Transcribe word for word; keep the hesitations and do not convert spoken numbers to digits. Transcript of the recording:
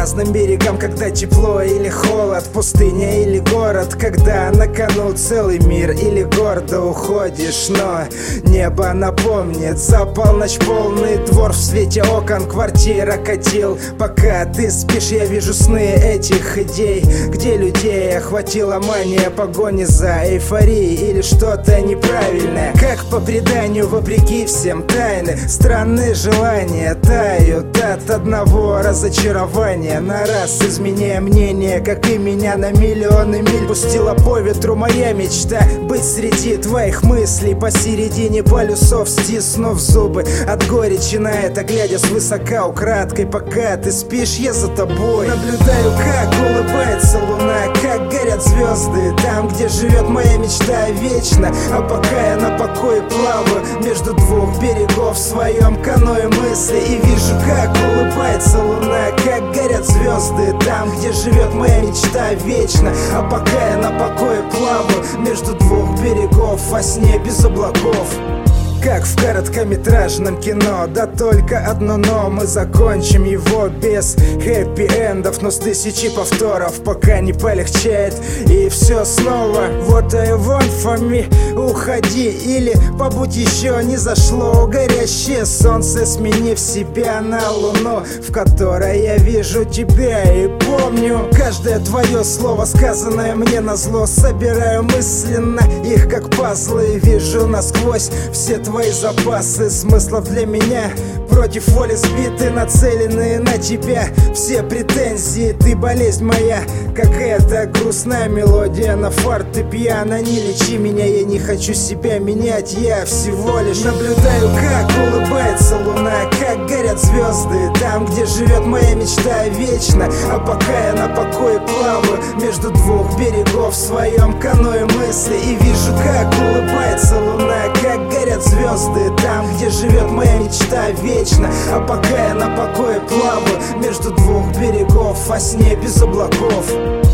разным берегам, когда тепло или холод, пустыня или город, когда на кону целый мир или гордо уходишь. Но небо напомнит, за полночь полный двор в свете окон, квартира катил. Пока ты спишь, я вижу сны этих идей, где людей охватила мания погони за эйфорией или что-то неправильное. Как по преданию, вопреки всем тайны, странные желания тают от одного разочарования на раз, изменяя мнение, как и меня, на миллионы миль. Пустила по ветру моя мечта быть среди твоих мыслей, посередине полюсов, стиснув зубы от горечи на это, глядя свысока украдкой. Пока ты спишь, я за тобой наблюдаю, как улыбается луна, как горят звезды там, где живет моя мечта вечно. А пока я на покое плаваю между двух берегов в своем каное мысли, и вижу, как улыбается луна, как горят звезды там, где живет моя мечта вечно. А пока я на покое плаваю между двух берегов во сне без облаков. Как в короткометражном кино, да только одно но, мы закончим его без хэппи-эндов, но с тысячи повторов, пока не полегчает и все снова. What I want for me, уходи или побудь еще не зашло горящее солнце, сменив себя на луну, в которой я вижу тебя и помню каждое твое слово, сказанное мне назло. Собираю мысленно их как пазлы и вижу насквозь все твои запасы смыслов для меня, против воли сбиты, нацеленные на тебя все претензии. Ты болезнь моя, какая-то грустная мелодия на фортепиано. Не лечи меня, я не хочу себя менять, я всего лишь наблюдаю, как улыбается луна, как горят звезды там, где живет моя мечта вечно. А пока я на покое плаваю между двух берегов в своем каное мысли, и вижу, как улыбается луна, как горят звезды там, где живет моя мечта вечно. А пока я на покое плаваю между двух берегов во сне без облаков.